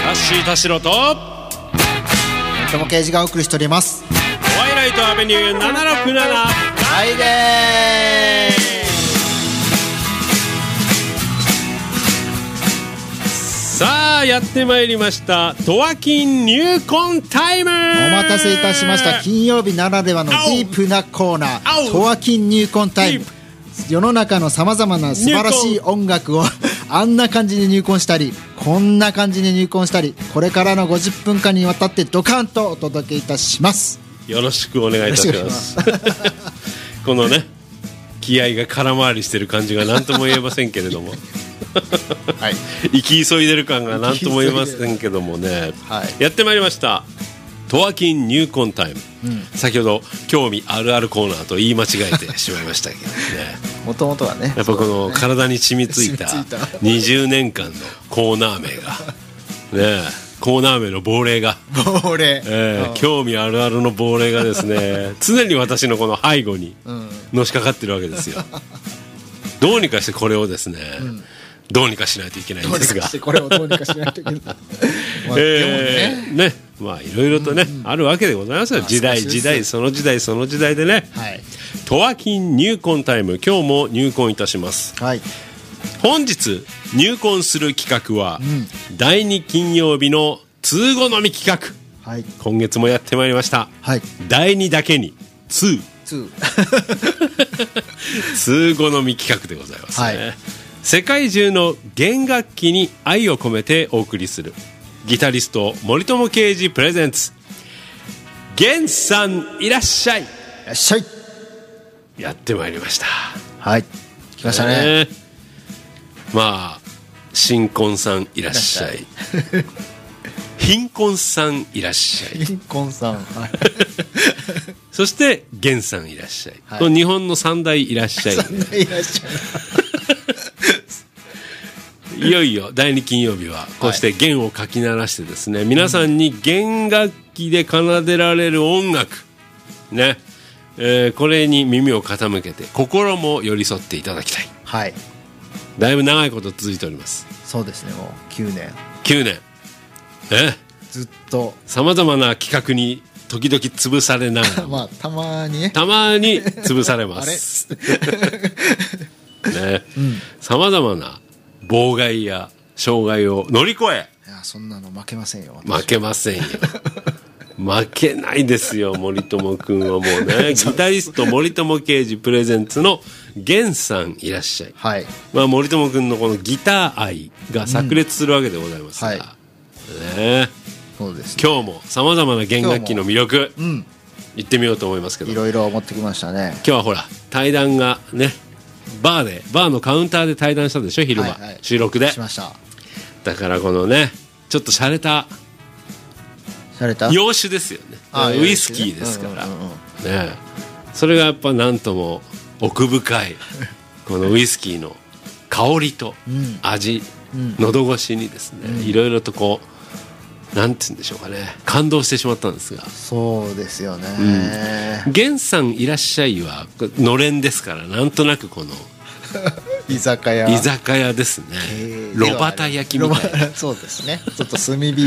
タッシー田代ととも刑事がお送りしております。 ホワイライトアベニュー767 はいでー。さあやってまいりました、トワキン入魂タイム。 お待たせいたしました。金曜日ならではのディープなコーナー、トワキン入魂タイム。世の中のさまざまな素晴らしい音楽をあんな感じに入魂したり、こんな感じに入魂したり、これからの50分間にわたってドカンとお届けいたします。 よろしくお願いいたしますこのね気合が空回りしてる感じが何とも言えませんけれどもはい、生き急いでる感が何とも言えませんけどもね、はい、やってまいりましたトワキン入魂タイム、先ほど興味あるあるコーナーと言い間違えてしまいましたけどねもともとはね、 やっぱこの体に染みついた20年間のコーナー名がね、コーナー名の亡霊が興味あるあるの亡霊がですね常に私のこの背後にのしかかってるわけですよ。どうにかしてこれをですね、どうにかしないといけないんですが、 これをどうにかしないといけないね、まあいろいろとね、あるわけでございますよ。時代その時代でね、はい、トワキン入魂タイム、今日も入魂いたします、はい、本日入魂する企画は、第2金曜日の通好み企画、はい、今月もやってまいりました、はい、第2だけに通好み企画でございますね、はい、世界中の弦楽器に愛を込めてお送りするギタリスト森友啓二プレゼンツ、弦さんいらっしゃい。いらっしゃい。 やってまいりました。 はい、来ましたね。 まあ新婚さんいらっしゃい貧困さんいらっしゃい。 貧困さん、はい、 そして弦さんいらっしゃい、はい、日本の三大いらっしゃい、ね、 いらっしゃい。いよいよ第2金曜日はこうして弦をかき鳴らしてですね、皆さんに弦楽器で奏でられる音楽ね、これに耳を傾けて心も寄り添っていただきたい。はい、だいぶ長いこと続いております。 そうですね、もう9年ずっとさまざまな企画に時々潰されながらまあたまに潰されますね、さまざまな妨害や障害を乗り越え、 いやそんなの負けませんよ。 負けませんよ負けないですよ森友くんはもうねギタリスト森友啓二プレゼンツの弦さんいらっしゃい、はい、まあ、森友くんのこのギター愛が炸裂するわけでございますが、はいね、そうですね、今日もさまざまな弦楽器の魅力、行ってみようと思いますけど、 いろいろ持ってきましたね。 今日はほら対談がね、バーのカウンターで対談したでしょ、昼間、はいはい、収録でしました。だからこのねちょっと洒落た洋酒ですよね、ウイスキーですから、ね、それがやっぱなんとも奥深いこのウイスキーの香りと味、喉越しにですね、いろいろとこうなんて言うんでしょうかね、感動してしまったんですが。 そうですよね、 源さんいらっしゃいはのれんですから、なんとなくこの居酒屋ですね、炉端焼きみたいなそうですね、ちょっと炭火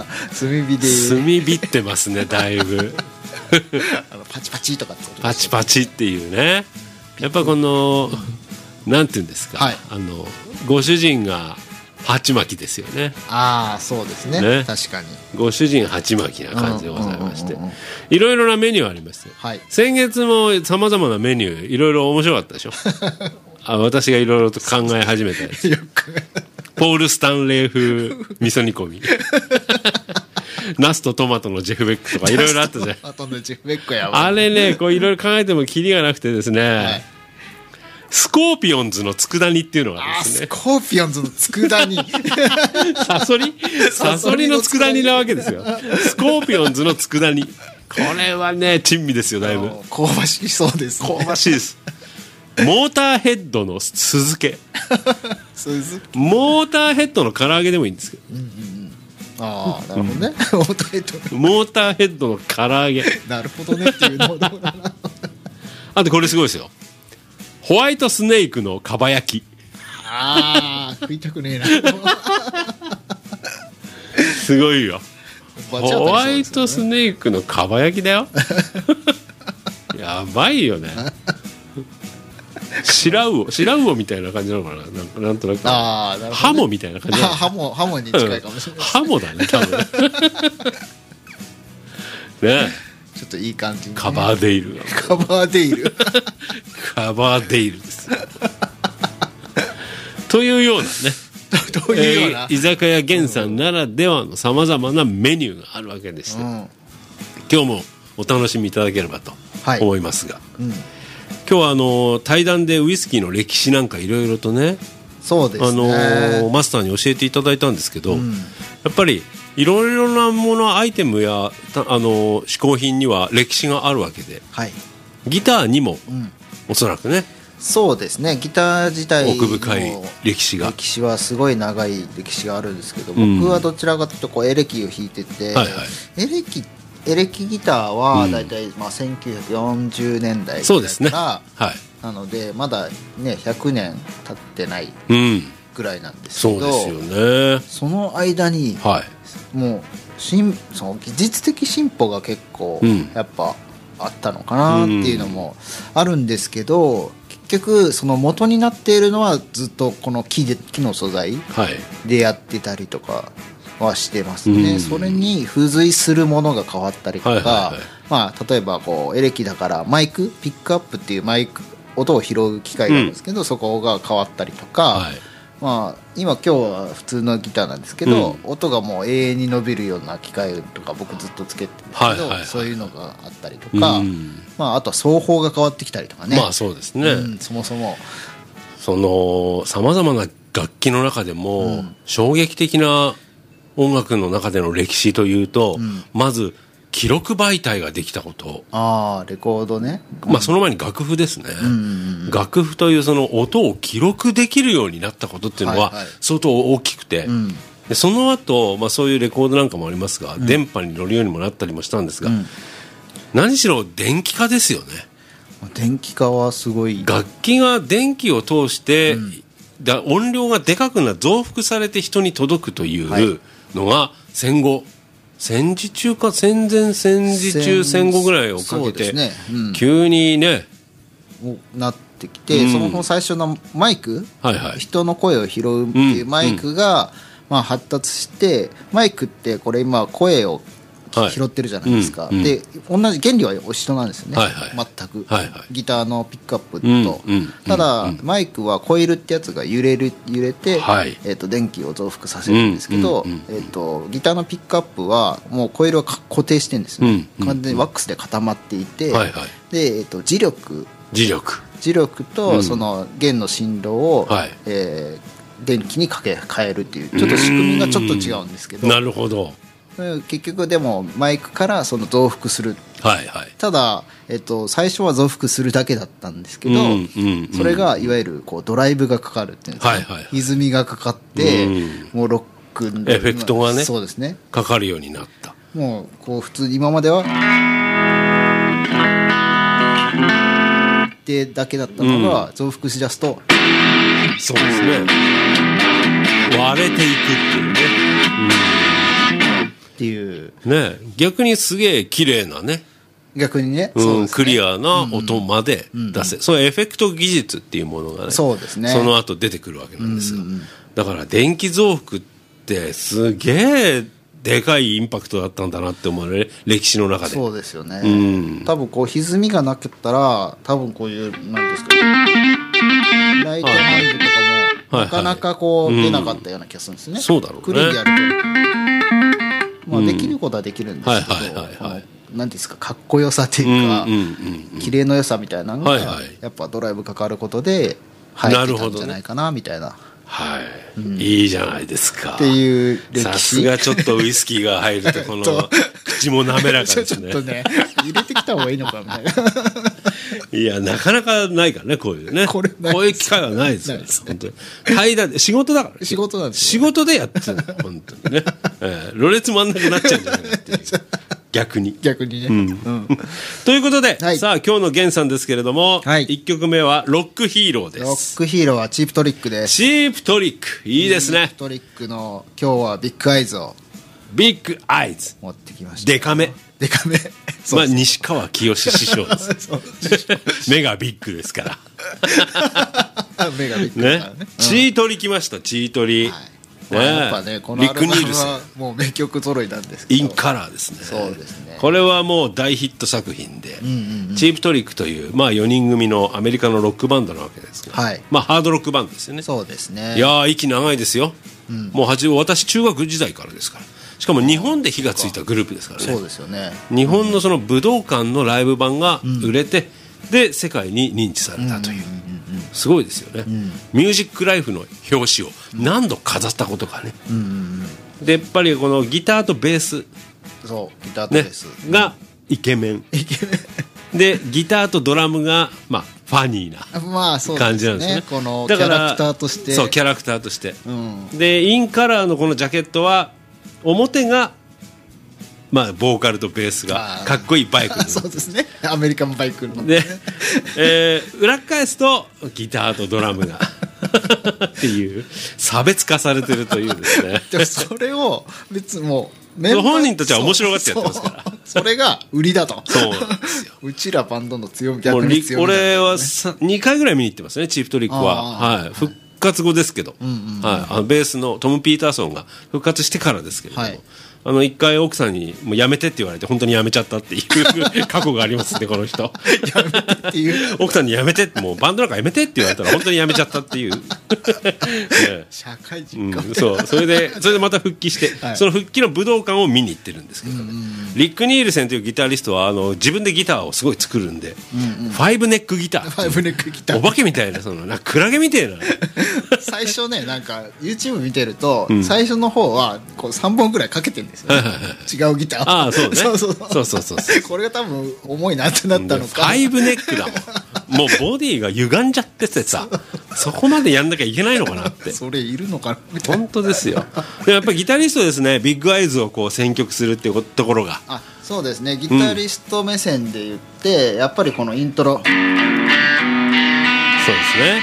ってますねだいぶパチパチとかってことですね、 パチパチっていうね、やっぱこのなんていうんですか、はい、ご主人が鉢巻きですよね。 ああそうです ね、確かにご主人鉢巻きな感じでございまして、いろいろなメニューありますよ、はい、先月もさまざまなメニューいろいろ面白かったでしょ私がいろいろと考え始めたやつポール・スタンレー風味噌煮込みナスとトマトのジェフベックとかいろいろあったじゃんあれね、こういろいろ考えてもキリがなくてですね、はい、スコーピオンズの佃煮っていうのがですね、 スコーピオンズの佃煮サソリの佃煮なわけですよ。スコーピオンズの佃煮、これはね珍味ですよ、だいぶ香ばしそうです、ね、 香ばしいです。モーターヘッドの酢漬けモーターヘッドの唐揚げでもいいんですけど、 ああなるほどね、 モーターヘッドの唐揚げなるほどねっていうのだなあとこれすごいですよ、ホワイトスネークのかば焼き。 ああ食いたくねえなすごいよ。ホワイトスネークのかば焼きだよ。やばいよね。白魚みたいな感じなのかな、なんとなく。 あ、なるほどね、 ハモみたいな感じなの。 ハモに近いかもしれない、 ハモだね多分。ね、 ちょっといい感じに、ね、 カバーデイルカバーデイルカバーデイルですというようなねというような、 居酒屋源さんならではのさまざまなメニューがあるわけでして、今日もお楽しみいただければと思いますが、今日は対談でウイスキーの歴史なんかいろいろとね、 そうですね、 マスターに教えていただいたんですけど、やっぱりいろいろなもの、アイテムや嗜好品には歴史があるわけで、ギターにも、おそらくね、 そうですね、ギター自体の奥深い歴史はすごい長い歴史があるんですけど、僕はどちらかというとこうエレキを弾いてて、エレキギターはだいたい1940年代ぐらいから、なのでまだね100年経ってないぐらいなんですけど、 そうですよね、 その間に、もうその技術的進歩が結構やっぱあったのかなっていうのもあるんですけど、結局その元になっているのはずっとこの木の素材でやってたりとかはしてますね、それに付随するものが変わったりとか、例えばこうエレキだからマイクピックアップっていう音を拾う機械があるんですけど、そこが変わったりとか、今日は普通のギターなんですけど、音がもう永遠に伸びるような機械とか僕ずっとつけてるんですけど、そういうのがあったりとか、あとは奏法が変わってきたりとかね、 そうですね、 そもそもそのさまざまな楽器の中でも、衝撃的な音楽の中での歴史というと、まず記録媒体ができたこと、 レコードね、 その前に楽譜ですね、楽譜というその音を記録できるようになったことっていうのは相当大きくて、でその後、そういうレコードなんかもありますが、電波に乗るようにもなったりもしたんですが、何しろ電気化ですよね。 電気化はすごい。 楽器が電気を通して、音量がでかく増幅されて人に届くというのが戦後、戦時中か戦前戦時中戦後ぐらいをかけて、急にねなってきて、その最初のマイク、人の声を拾うっていうマイクが、発達して、マイクってこれ今声を拾ってるじゃないですか、で同じ原理は一緒なんですよね、全く、ギターのピックアップと、ただ、マイクはコイルってやつが揺れて、電気を増幅させるんですけど、ギターのピックアップはもうコイルは固定してるんですね、完全にワックスで固まっていて、で、磁力とその弦の振動を、電気に変えるっていうちょっと仕組みがちょっと違うんですけど、 なるほど。 結局でもマイクからその増幅する、ただ、最初は増幅するだけだったんですけど、それがいわゆるこうドライブがかかるっていうんですか、歪みがかかって、もうロックのエフェクトがね、 そうですね、 かかるようになった。 もうこう普通に今まではってだけだったのが増幅しだすと、 そうですね、割れていくっていうね、 っていうね、逆にすげえ綺麗なね、 逆にね、 クリアな音まで出せ、そのエフェクト技術っていうものがね、その後出てくるわけなんですが、だから電気増幅ってすげえでかいインパクトだったんだなって思うね、歴史の中で。 そうですよね、多分こう歪みがなかったら、多分こういうなんですか、ライトハンドとかもなかなかこう出なかったような気がするんですね。 そうだろうね。 クリーンでやると、できることはできるんですけど、なんですか、かっこよさっていうか、綺麗の良さみたいなのが、やっぱドライブかかることで入ってたんじゃないかなみたいな。 いいじゃないですかっていう歴史。 さすがちょっとウイスキーが入るとこの口も滑らかですね。 ちょっとね、入れてきた方がいいのかみたいな。 いや、なかなかないからね、こういうね、こういう機会はないですから、本当に対談で仕事だから、 仕事なんです、 仕事でやってる、本当にね、ろれつ回んなくなっちゃうんじゃないかっていう逆にね、ということで、さあ今日の源さんですけれども、1曲目はロックヒーローです。 ロックヒーローはチープトリックです。 チープトリック、いいですね。 チープトリックの今日はビッグアイズをビッグアイズ持ってきました。 デカめまあ西川きよし師匠です目がビッグですから目がビッグだからね。 チートリ来ました。チートリ、 やっぱね、このアルバムはもう名曲揃いなんですけど、 インカラーですね。 そうですね。 これはもう大ヒット作品で、チープトリックという、まあ、4人組のアメリカのロックバンドなわけですが、まあ、ハードロックバンドですよね。 そうですね。 いやー息長いですよ、もう私中学時代からですから。しかも日本で火がついたグループですからね。 そうですよね。 日本のその武道館のライブ版が売れて、で世界に認知されたという、すごいですよね、ミュージックライフの表紙を何度飾ったことかね、でやっぱりこのギターとベース、 そうギターとベース、 がイケメンでギターとドラムが、まあ、ファニーな感じなんですね。 このキャラクターとして、 そうキャラクターとして、でインカラーのこのジャケットは表がまあ、ボーカルとベースがかっこいいバイクそうですね、アメリカンバイクので、裏返すとギターとドラムがっていう差別化されてるというですねでもそれを別にもう本人たちは面白がってやってますから、 それが売りだと。 そうなんですようちらバンドの強み、逆に強みだ、ね、 俺は2回ぐらい見に行ってますね、チープトリックは。復活後ですけど、ベースのトム・ピーターソンが復活してからですけれども、一回奥さんにもうやめてって言われて本当にやめちゃったっていう過去がありますね、この人。 やめてっていう奥さんにやめてって、もうバンドなんかやめてって言われたら本当にやめちゃったっていう、ね、 社会人か、 それでまた復帰して、その復帰の武道館を見に行ってるんですけどね、リック・ニールセンというギタリストは自分でギターをすごい作るんで、ファイブネックギター、お化けみたいな、なんかクラゲみたいな最初ね、なんか YouTube 見てると、最初の方はこう3本ぐらいかけてるんですよ、ね、違うギターを。 ああ、そうね。 そうこれが多分重いなってなったのか。 ファイブネックだもん。もうボディが歪んじゃっててさ、そこまでやんなきゃいけないのかなってそれいるのかなみたいな。 本当ですよ。でやっぱりギタリストですね、ビッグアイズをこう選曲するっていうところが。 そうですね、ギタリスト目線で言って、やっぱりこのイントロ、そうですね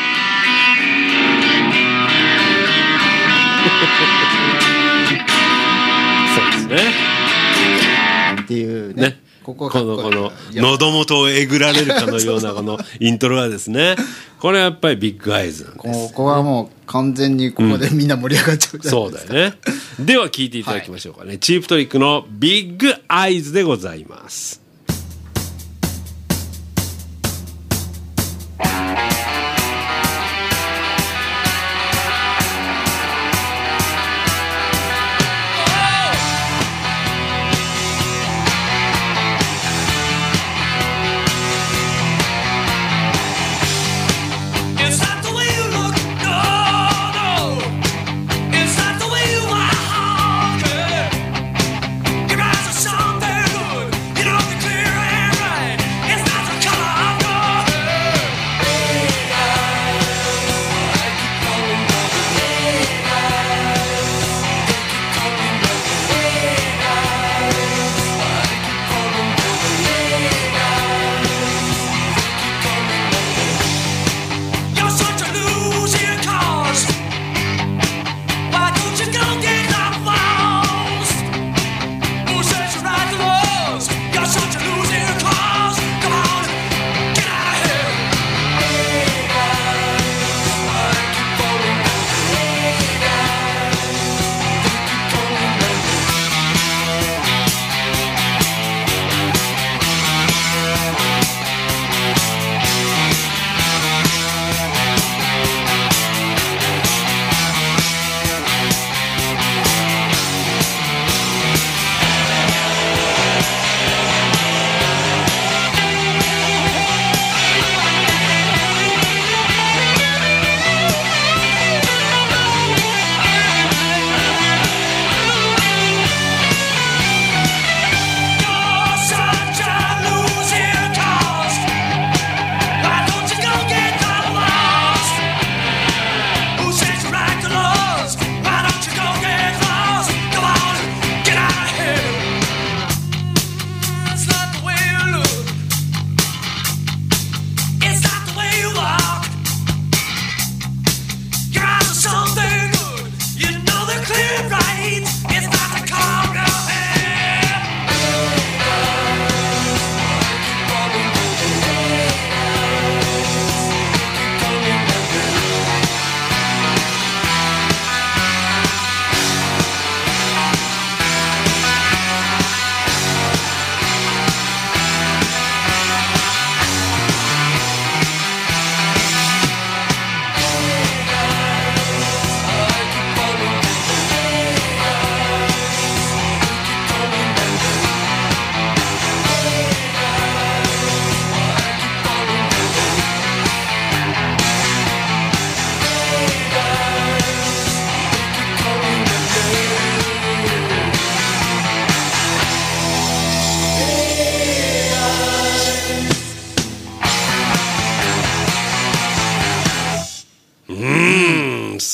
そうですねっていうね、この喉元をえぐられるかのようなこのイントロはですね、これはやっぱりビッグアイズなんです。 ここはもう完全にここでみんな盛り上がっちゃうじゃないですか、 そうだよね。では聴いていただきましょうかね、チープトリックのビッグアイズでございます。 Something good, you know.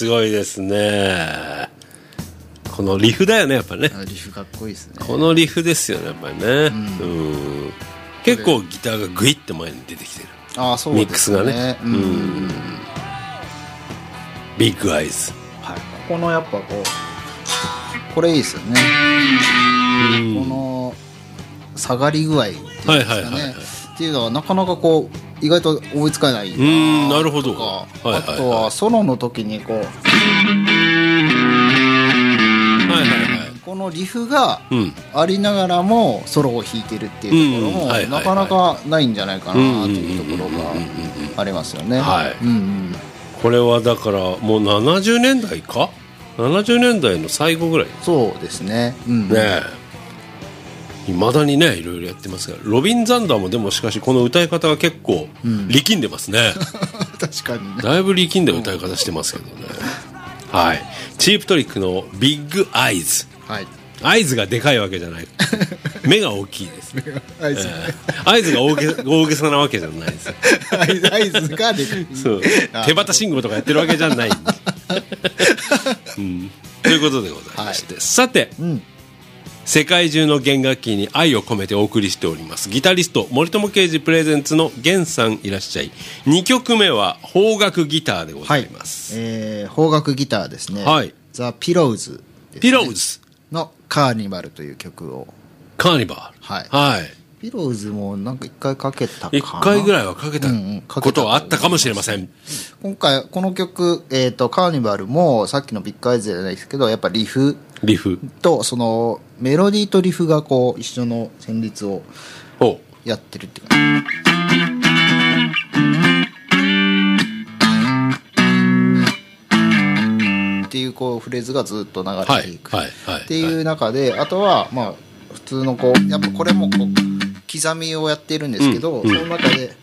すごいですね。このリフだよねやっぱりね。 リフかっこいいですね。 このリフですよねやっぱりね、結構ギターがグイッと前に出てきてる。 そうですね、 ミックスがね、ビッグアイズ、 はい、ここのやっぱこれいいですよね、この下がり具合っていうんですかね、っていうのはなかなか意外と思いつかないな。 なるほど。 あとはソロの時にこのリフがありながらもソロを弾いてるっていうところもなかなかないんじゃないかなっていうところがありますよね。 これはだからもう70年代か70年代の最後ぐらい。 そうですね。 いまだにねいろいろやってますが、ロビン・ザンダーもでもしかしこの歌い方が結構力んでますね。 確かにね。 だいぶ力んだ歌い方してますけどね。はい。チープトリックのビッグアイズ。アイズがでかいわけじゃない。目が大きいです。アイズが大げさなわけじゃないです。 アイズがでかい。 そう。手旗信号とかやってるわけじゃない。ということでございまして、さて、世界中の弦楽器に愛を込めてお送りしておりますギタリスト森友啓二プレゼンツの弦さんいらっしゃい。2曲目は邦楽ギターでございます。 邦楽ギターですね。ザ・ピローズのカーニバルという曲を。 カーニバル、 ピローズもなんか1回かけたかな。 1回ぐらいはかけたことはあったかもしれません。 今回この曲、カーニバルもさっきのビッグアイズじゃないですけど、やっぱリフとそのメロディーとリフが一緒の旋律をやってるっていうか、っていうフレーズがずっと流れていくっていう中で、あとはまあ普通のやっぱこれも刻みをやってるんですけど、その中で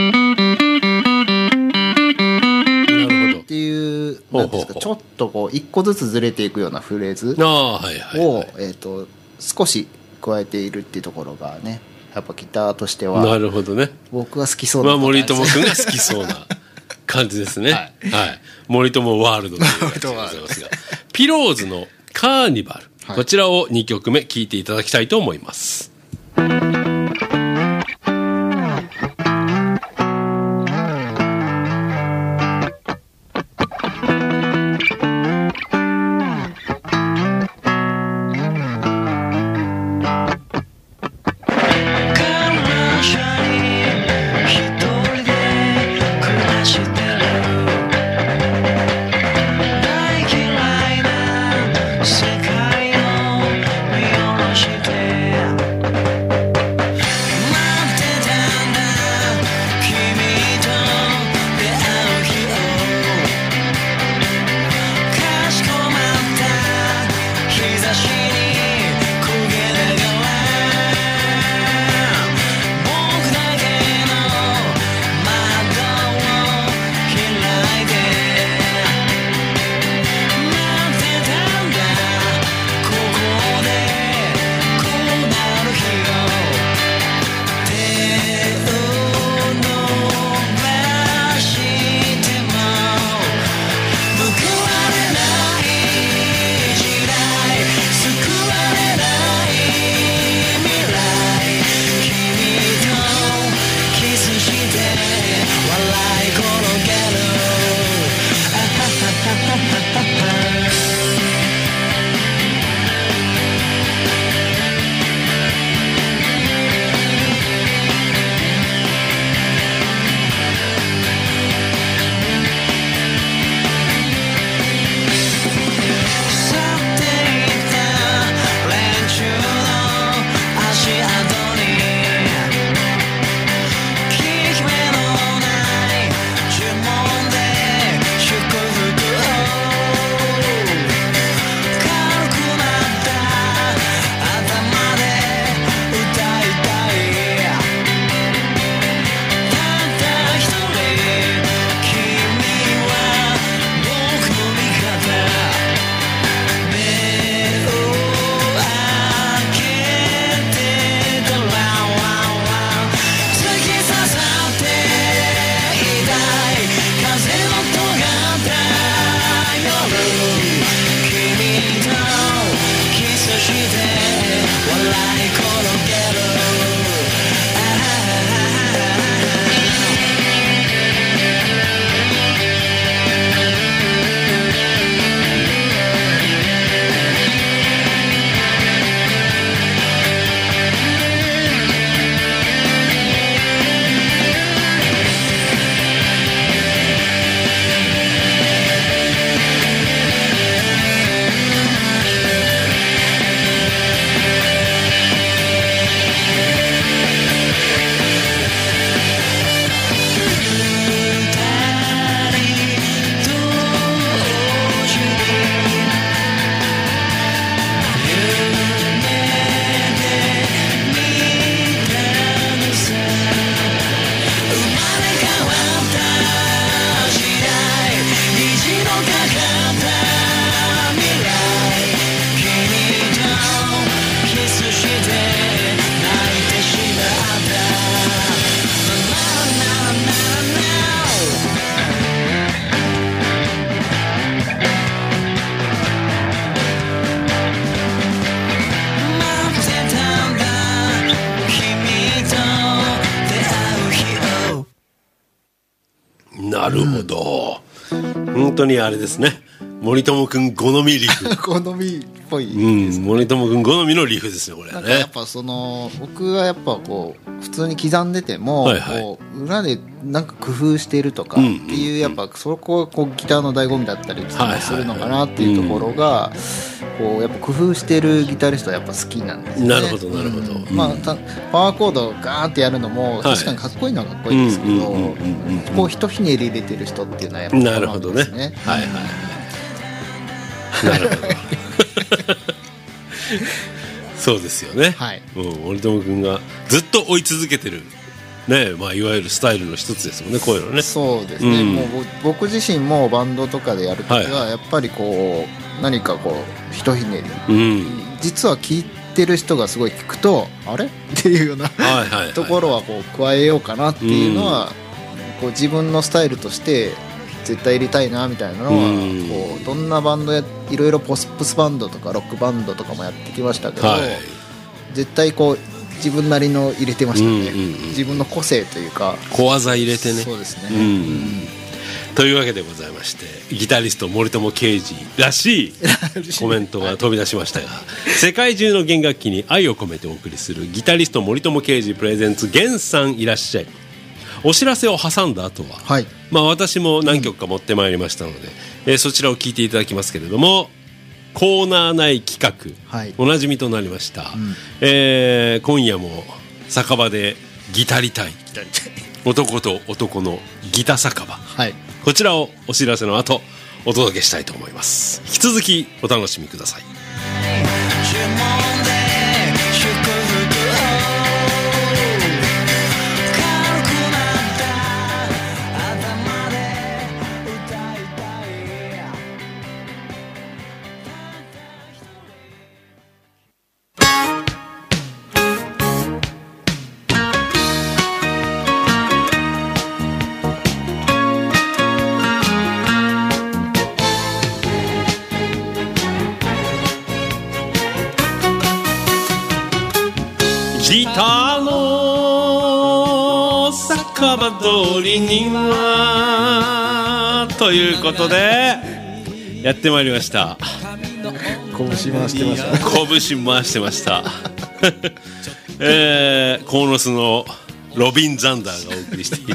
っていうなんですか、ちょっと一個ずつずれていくようなフレーズを少し加えているっていうところがね、やっぱギターとしてはなるほどね、 僕は好きそうな、 森友君が好きそうな感じですね。森友ワールドという感じでございますが、ピローズのカーニバル、こちらを2曲目聴いていただきたいと思います。 世界を見下ろしてなるほど、本当にあれですね、森友くん好みリフ好みっぽいですね、 森友くん好みのリフですね、これね。 なんかやっぱ僕がやっぱこう普通に刻んでても、はいはい、こう裏でなんか工夫してるとかっていう、やっぱそこがこうギターの醍醐味だったりするのかなっていうところが、こうやっぱ工夫してるギタリストはやっぱ好きなんですね。 なるほどなるほど、 まあ、パワーコードガーってやるのも確かにかっこいいのはかっこいいんですけど、こうひとひねり入れてる人っていうのはやっぱなるほどね、はいはいなるほどそうですよね、はい、森友君がずっと追い続けてるね、まあ、いわゆるスタイルの一つですもんね、こういうのね。 そうですね、もう僕自身もバンドとかでやるときはやっぱりこう何かこうひとひねり、実は聴いてる人がすごい聞くとあれっていうようなところはこう加えようかなっていうのは、こう自分のスタイルとして絶対入れたいなみたいなのは、こうどんなバンドいろいろポップスバンドとかロックバンドとかもやってきましたけど、絶対こう自分なりの入れてましたね、自分の個性というか小技入れてね。 そうですね、 というわけでございまして、ギタリスト森友啓二らしいコメントが飛び出しましたが世界中の弦楽器に愛を込めてお送りするギタリスト森友啓二プレゼンツ弦さんいらっしゃい。お知らせを挟んだ後は、はい、まあ、私も何曲か持ってまいりましたので、そちらを聞いていただきますけれども、コーナー内企画、はい、おなじみとなりました、今夜も酒場でギタりたい男と男のギタ酒場、はい、こちらをお知らせの後お届けしたいと思います。引き続きお楽しみください。ギターの酒場通りにはということでやってまいりました。 拳回してました。 拳回してましたコーノスのロビン・ザンダーがお送りしてい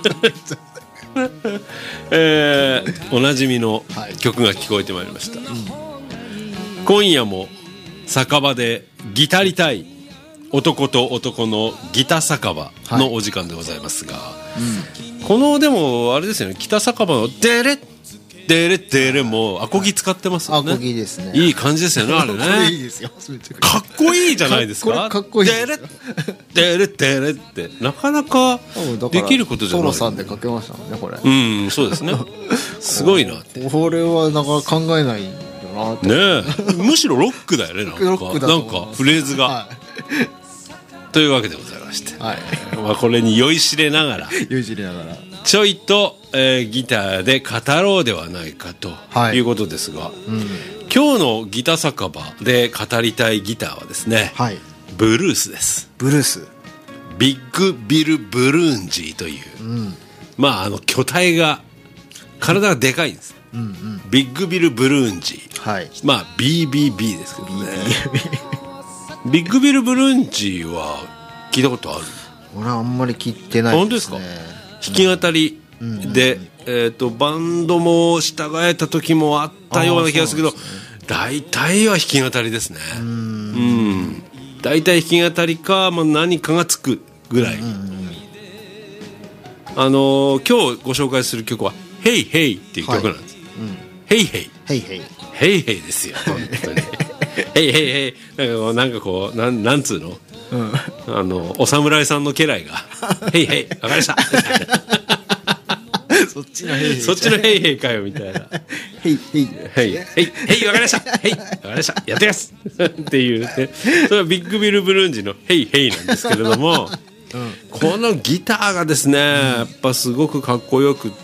るおなじみの曲が聞こえてまいりました、今夜も酒場でギタりたい男と男のギタ酒場のお時間でございますが、このでもあれですよね、ギタ酒場のデレデレデレもアコギ使ってますよね。 アコギですね。 いい感じですよね、あれね。 これいいですよ。 かっこいいじゃないですか。 これかっこいいデレデレデレってなかなかできることじゃない。 ソロさんでかけましたもんね、これ。 そうですね。すごいなって。 これはなかなか考えないよなって。 ねえ、むしろロックだよね、なんかフレーズが。というわけでございまして、まあこれに酔いしれながらちょいと、ギターで語ろうではないかということですが、今日のギタ酒場で語りたいギターはですね、 ブルースです。 ブルース、 ビッグビル・ブルーンジーという、まあ巨体が体がでかいんです、ビッグビル・ブルーンジー、はい、まあ BBB ですけどね。ビッグビル・ブルーンジーは聞いたことある？ 俺はあんまり聞いてないですね。 本当ですか？弾き語りで、バンドも従えた時もあったような気がするけど、大体は弾き語りですね。大体弾き語りか、まあ、何かがつくぐらい。今日ご紹介する曲は「ヘイヘイ」っていう曲なんです。ヘイヘイヘイヘイヘイヘイですよ本当に。ヘイヘイヘイ、なんかこうなんつうの、お侍さんの家来が「ヘイヘイ分かりました」 そっちのヘイヘイ、 そっちのヘイヘイかよみたいな。 ヘイヘイヘイヘイヘイ分かりました、ヘイ分かりました、やってきますっていうね。それはビッグビル・ブルーンジのヘイヘイなんですけれども、このギターがですね、やっぱすごくかっこよくって、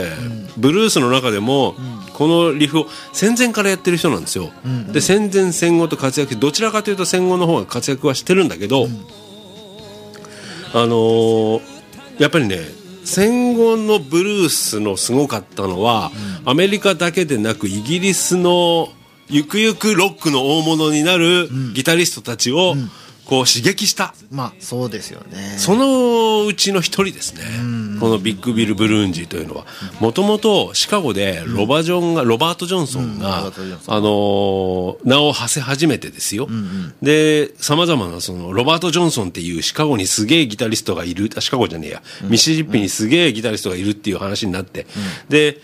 ブルースの中でもこのリフを戦前からやってる人なんですよ。で戦前戦後と活躍して、どちらかというと戦後の方が活躍はしてるんだけど、やっぱりね、戦後のブルースのすごかったのは、アメリカだけでなくイギリスのゆくゆくロックの大物になるギタリストたちをこう刺激した、 まあそうですよね。 そのうちの一人ですね、このビッグビル・ブルーンジーというのは。もともとシカゴでロバート・ジョンソンが名を馳せ始めてですよ。でさまざまなそのロバート・ジョンソンっていうシカゴにすげえギタリストがいる、シカゴじゃねえや、ミシシッピにすげえギタリストがいるっていう話になって、で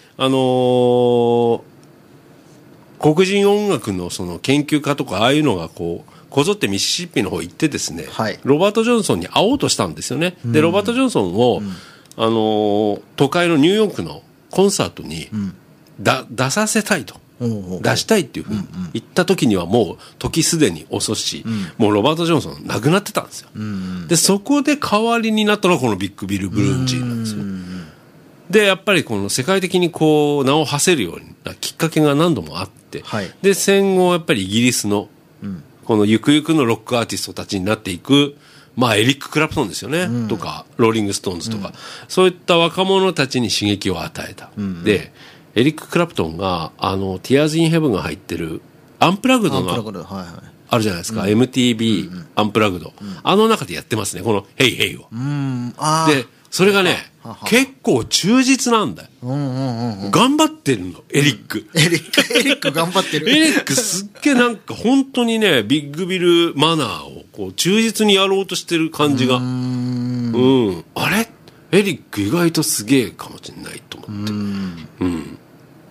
黒人音楽のその研究家とかああいうのがこぞってミシシッピの方行ってですね、ロバート・ジョンソンに会おうとしたんですよね。でロバート・ジョンソンを、都会のニューヨークのコンサートに、出させたいと、出したいっていうふうに言った時にはもう時すでに遅し、もうロバート・ジョンソン亡くなってたんですよ。でそこで代わりになったのがこのビッグビル・ブルーンジーなんですよ。でやっぱりこの世界的にこう名を馳せるようなきっかけが何度もあって、で戦後やっぱりイギリスのこのゆくゆくのロックアーティストたちになっていく、まあエリック・クラプトンですよね、とかローリング・ストーンズとか、そういった若者たちに刺激を与えた。でエリック・クラプトンがTears in Heaven が入ってるアンプラグドがあるじゃないですか、MTV アンプラグド、あの中でやってますね、このヘイヘイを。でそれがね結構忠実なんだよ。頑張ってるのエリック。 エリック頑張ってる。 エリックすっげえなんか本当にね、ビッグビルマナーをこう忠実にやろうとしてる感じが。あれエリック意外とすげえかもしれないと思って。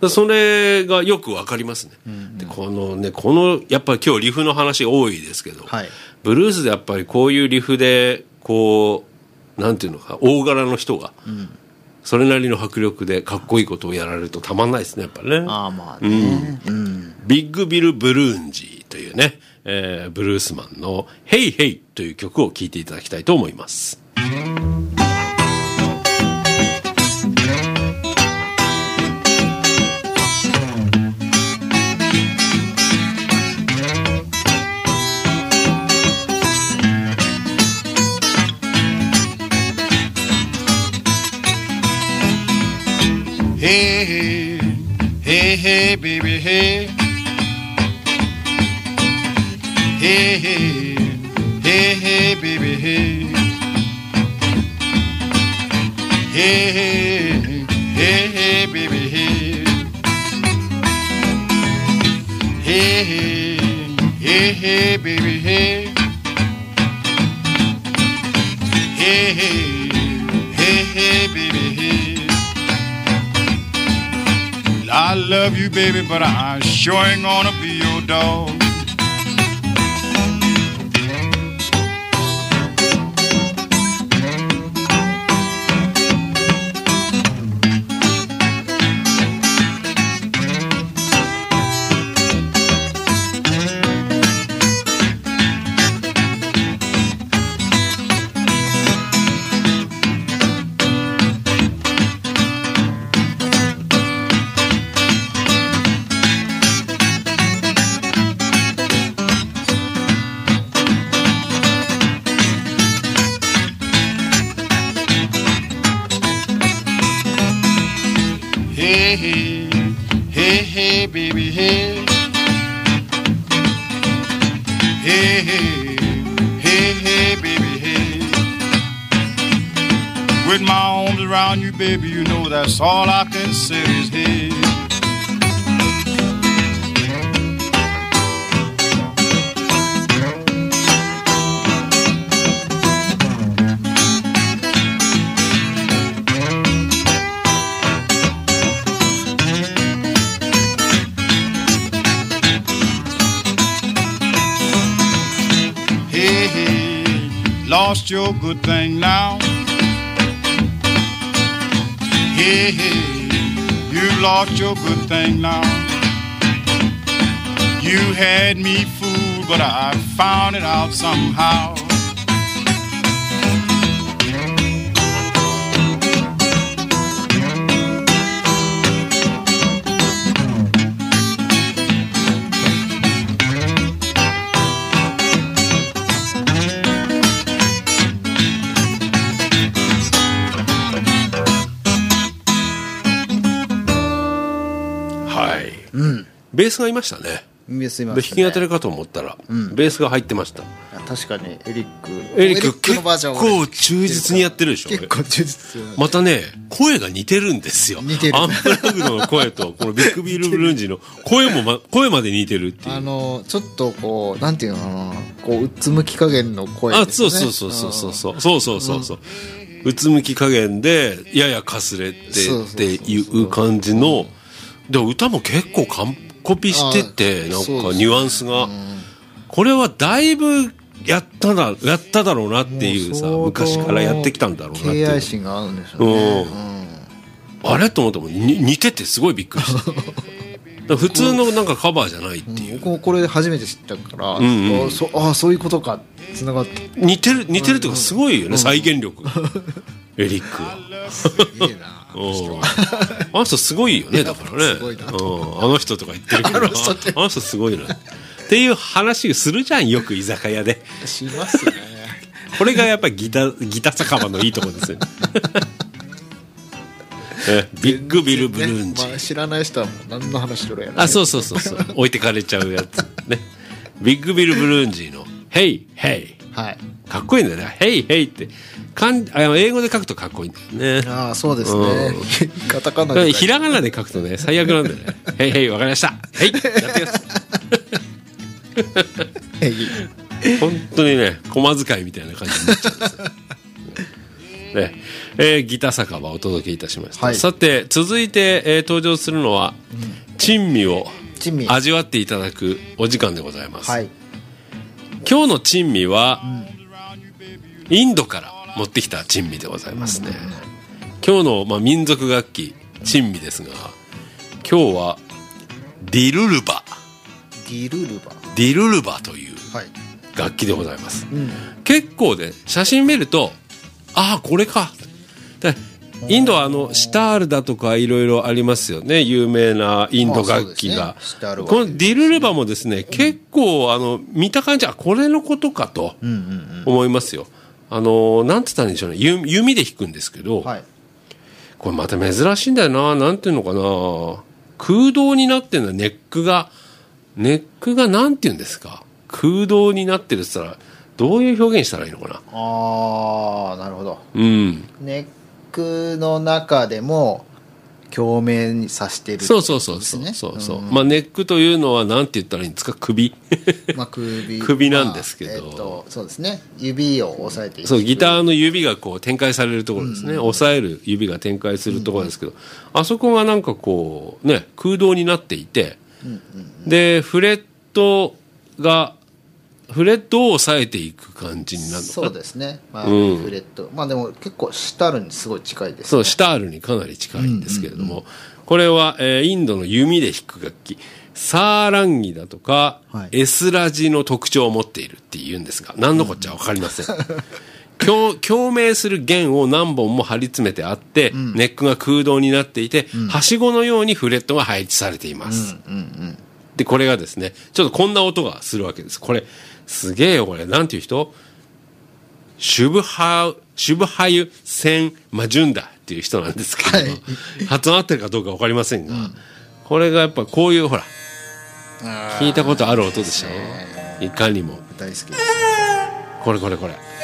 それがよくわかりますね。でこのやっぱり今日リフの話多いですけど、ブルースでやっぱりこういうリフでこうなんていうのか、大柄の人が、それなりの迫力でかっこいいことをやられるとたまんないですね、やっぱりね。ビッグビル・ブルーンジーというね、ブルースマンのヘイヘイという曲を聴いていただきたいと思います。 Hey, hey, hey, hey, baby, hey. Hey, hey, hey, hey, baby, hey. Hey, hey, hey, hey, baby, hey. Hey, hey, hey, hey, baby, hey. Hey, hey, hey, hey, baby, hey. I love you, baby, but I sure ain't gonna be your dog. Hey, hey, hey, hey, baby, hey. With my arms around you, baby, you know that's all I can say is hey. Lost your good thing now. Hey, hey, you lost your good thing now. You had me fooled, but I found it out somehow. ベースがいましたね。 ベースいましたね。 弾き語りかと思ったら、ベースが入ってました。 確かにエリック結構忠実にやってるでしょ。 結構忠実。 またね、声が似てるんですよ。 似てる。 アンプラグドの声とこのビッグビルブルーンジの声まで似てるっていう。 ちょっとこうなんていうのかな、こううつむき加減の声ですね。 そううつむき加減でややかすれてっていう感じの。で歌も結構完コピしてて、なんかニュアンスが、これはだいぶやっただろうなっていうさ、昔からやってきたんだろうなっていう。 敬愛心があるんでしょうね。 あれと思っても似ててすごいびっくりした普通のなんかカバーじゃないっていう。 これ初めて知ったから、そういうことかつながって似てるっていうかすごいよね、再現力エリックはすげえなあの人すごいよね、だからね。あの人とか言ってるけど、あの人すごいなっていう話するじゃん、よく居酒屋でしますね。 これがやっぱりギタ酒場のいいところですよビッグビルブルーンジ、 知らない人はもう何の話しろやな。 そう置いてかれちゃうやつね。ビッグビルブルーンジのヘイヘイ、 はい、 かっこいいんだよね。ヘイヘイって英語で書くとかっこいいんだよね。 ああそうですね、カタカナでひらがなで書くとね最悪なんだよね。ヘイヘイわかりました、ヘイやってください本当にね駒遣いみたいな感じになっちゃうんですよね。ギター酒場をお届けいたしました、はい、さて続いて、登場するのは、珍味を味わっていただくお時間でございます、はい、今日の珍味は、インドから持ってきた珍味でございますね、今日の、民族楽器珍味ですが、今日はディルルバという楽器でございます、結構ね写真見るとこれかで、インドはシタールだとかいろいろありますよね、有名なインド楽器が、このディルルバもですね、結構見た感じこれのことかと思いますよ。なんて言ったらいいんでしょうね、弓で弾くんですけど、はい、これまた珍しいんだよな、なんていうのかな、空洞になってるんだ、ネックがなんて言うんですか、空洞になってるって言ったらどういう表現したらいいのかな。 なるほど、ネックの中でも共鳴にさしているってことですね。そう、ネックというのはなんて言ったらいいんですか、首首なんですけど、 そうですね、指を押さえていく、 そうギターの指がこう展開されるところですね、押さえる指が展開するところですけど、あそこがなんかこうね空洞になっていて、でフレットを押さえていく感じになるのかな。 そうですね、フレット、でも結構シタールにすごい近いですね。 そう、シタールにかなり近いんですけれども、これは、インドの弓で弾く楽器サーランギだとか、エスラジの特徴を持っているっていうんですが、何のこっちゃ分かりません、共鳴する弦を何本も張り詰めてあって、ネックが空洞になっていて、はしごのようにフレットが配置されています、でこれがですねちょっとこんな音がするわけです。これすげえよ、これなんていう人、シュブハユセンマジュンダっていう人なんですけど、発音合ってるかどうか分かりませんが、これがやっぱこういうほら聞いたことある音でしょ、いかにも大好きです。 これね、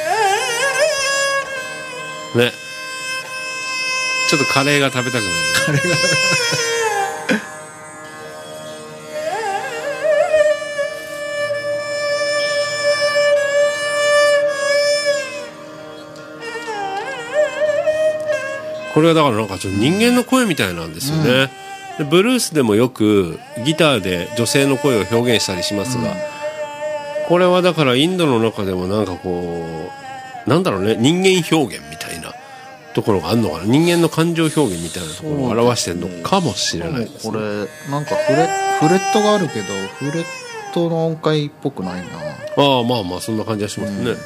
ちょっとカレーが食べたくなる。 カレーがこれはだからなんかちょっと人間の声みたいなんですよね、でブルースでもよくギターで女性の声を表現したりしますが、これはだからインドの中でもなんかこうなんだろうね、人間表現みたいなところがあるのかな、人間の感情表現みたいなところを表してるのかもしれないですね。 これなんかフレットがあるけどフレットの音階っぽくないな。 ああ、まあまあそんな感じはしますね、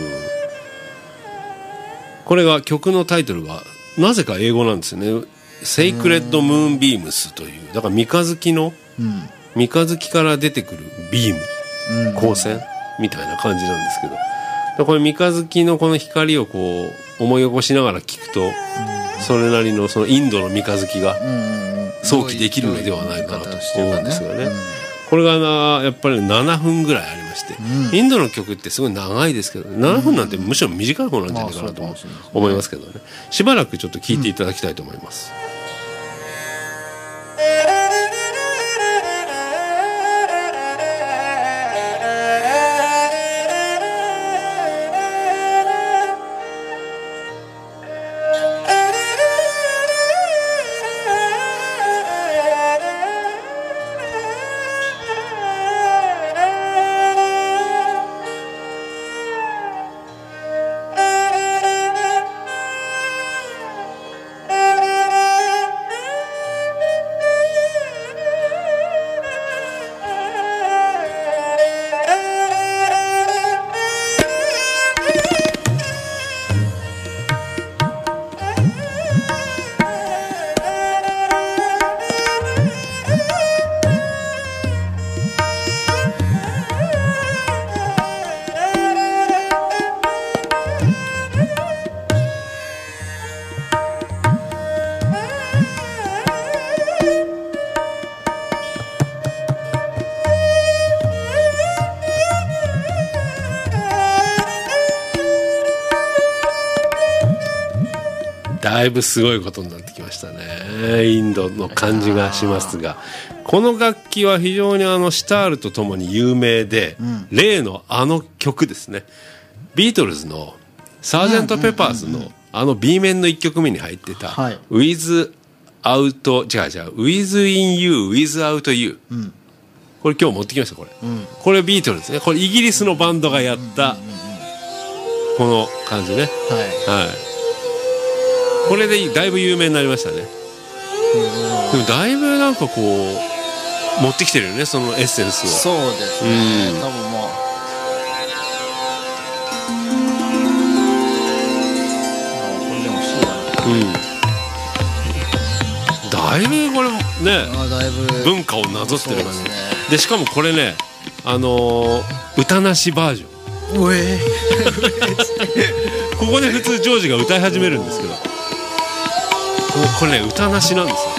これが曲のタイトルがなぜか英語なんですよね。セイクレッドムーンビームスという、だから三日月の、三日月から出てくるビーム、光線みたいな感じなんですけど、これ三日月のこの光をこう思い起こしながら聞くと、それなりのそのインドの三日月が想起できるのではないかなと思うんですがね。これがやっぱり7分ぐらいありまして、インドの曲ってすごい長いですけど、7分なんてむしろ短い方なんじゃないかなと思いますけどね。しばらくちょっと聴いていただきたいと思います。だいぶすごいことになってきましたね。インドの感じがしますが、この楽器は非常にシタールとともに有名で、例のあの曲ですね、ビートルズのサージャント・ペパーズのB 面の1曲目に入ってた、With in You Without You、これ今日持ってきました。これビートルズね。これイギリスのバンドがやったこの感じね。これでだいぶ有名になりましたね。でもだいぶなんかこう持ってきてるよね、そのエッセンスを。 そうですね、多分もうこれでも C だな。 だいぶこれね、 だいぶ文化をなぞってる感じで、しかもこれね、歌なしバージョンここで普通ジョージが歌い始めるんですけど、これね、歌なしなんですよ。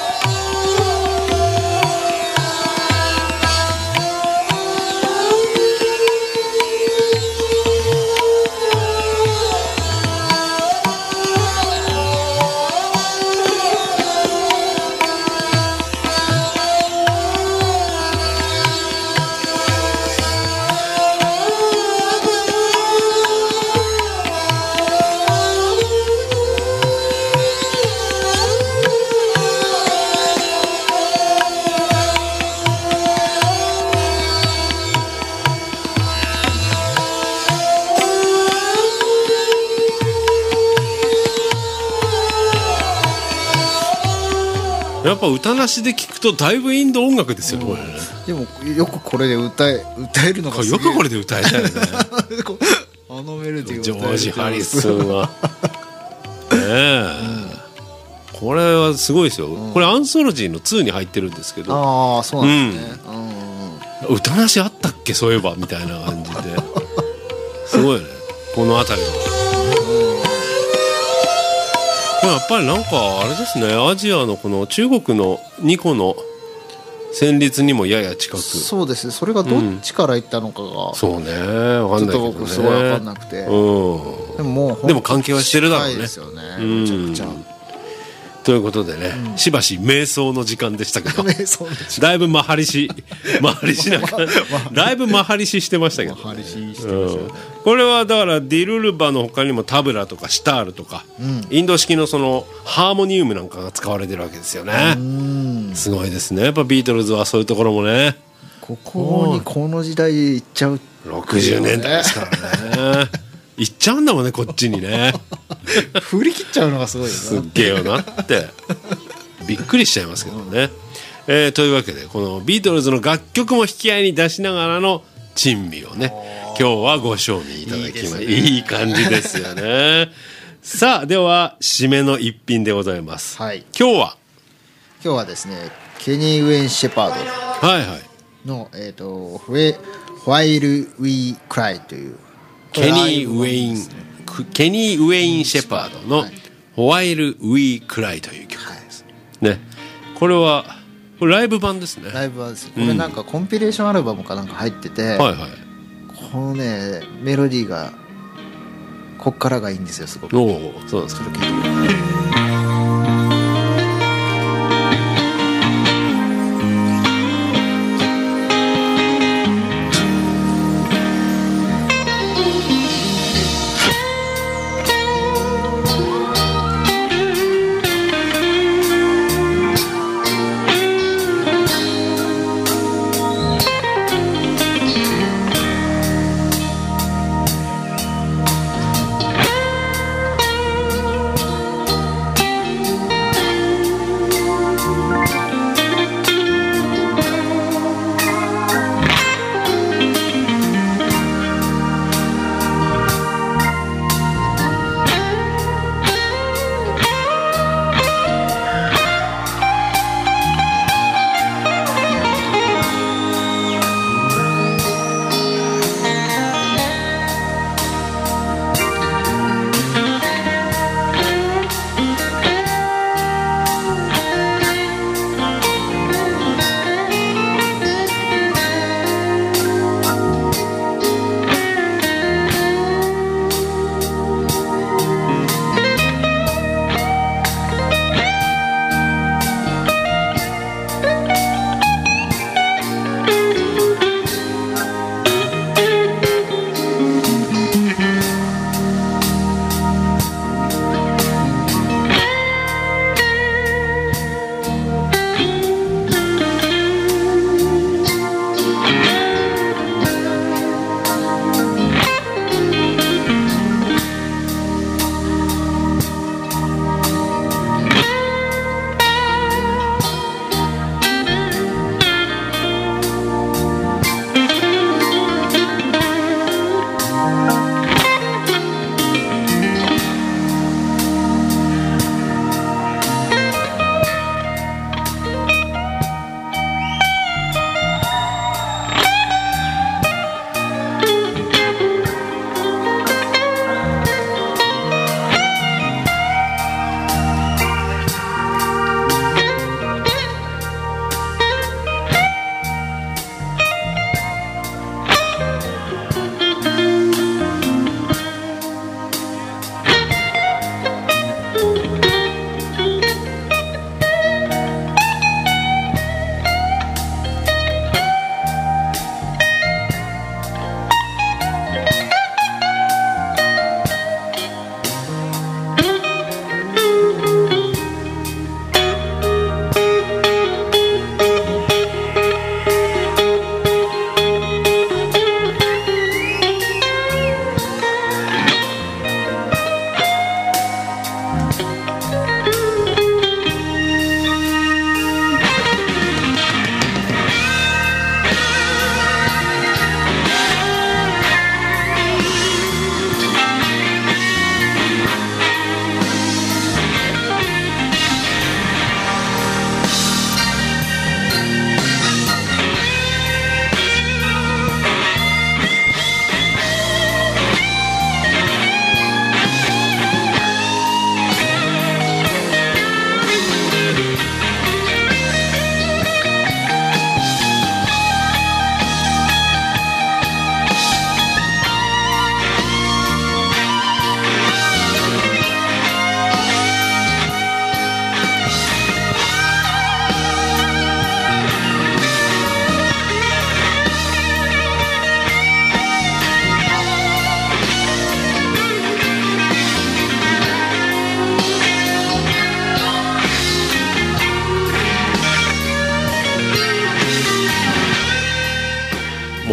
やっぱ歌なしで聞くとだいぶインド音楽ですよ、これね。 でもよくこれで歌えるのがすげえ。 よくこれで歌えたよねメロディーをジョージ・ハリスンはこれはすごいですよ、これアンソロジーの2に入ってるんですけど。 ああ、そうなんですね、 歌なしあったっけそういえばみたいな感じですごいね、この辺りは。これやっぱりなんかあれですね、アジアのこの中国の2個の旋律にもやや近く。 そうですね、それがどっちから行ったのかが、 そうね、分かんないけどね、 ちょっと僕すごい分かんなくて、 でも関係はしてるだろうね。 近いですよね、めちゃくちゃ。 ということでね、しばし瞑想の時間でしたけどだいぶマハリシなんかだいぶマハリシしてましたけど、ね、これはだからディルルバの他にもタブラとかシタールとか、インド式のそのハーモニウムなんかが使われてるわけですよね。すごいですね、やっぱビートルズはそういうところもね、 ここにこの時代行っちゃう、 60年代ですからね行っちゃうんだもんね、こっちにね振り切っちゃうのがすごいよな、 すっげえよなってびっくりしちゃいますけどね、というわけでこのビートルズの楽曲も引き合いに出しながらの珍味をね、今日はご賞味いただきました。いい感じですよねさあでは締めの一品でございます、 はい、 今日はですね、ケニー・ウェイン・シェパードの、While We Cry というケニー・ウェインシェパードの While We Cry という曲です、ね、これライブ版ですね。 ライブ版です。これなんかコンピレーションアルバムかなんか入ってて、このねメロディーがこっからがいいんですよ、すごく。 そうですか。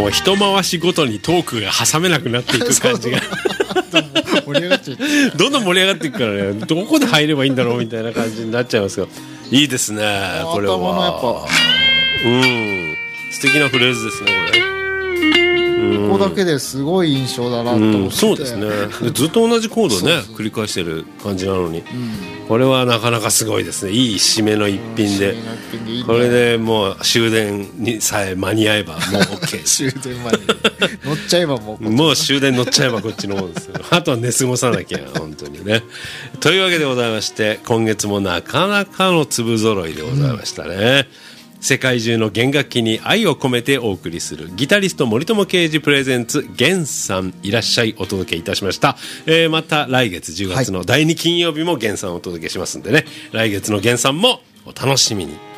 もう一回しごとにトークが挟めなくなっていく感じが盛り上がっちゃうどんどん盛り上がっていくからね、どこで入ればいいんだろうみたいな感じになっちゃいますが、いいですねこれは。 頭のやっぱ素敵なフレーズですねこれ。 ここだけですごい印象だなと思って、 そうですね。でずっと同じコードをね繰り返してる感じなのに、これはなかなかすごいですね。いい締めの一品で、これでもう終電にさえ間に合えばもう OK 終電まで乗っちゃえばもう終電乗っちゃえばこっちの方ですよあとは寝過ごさなきゃ本当にね。というわけでございまして、今月もなかなかの粒揃いでございましたね。世界中の弦楽器に愛を込めてお送りするギタリスト森友啓二プレゼンツ弦さんいらっしゃいお届けいたしました。また来月10月の第2金曜日も弦さんをお届けしますんでね、来月の弦さんもお楽しみに。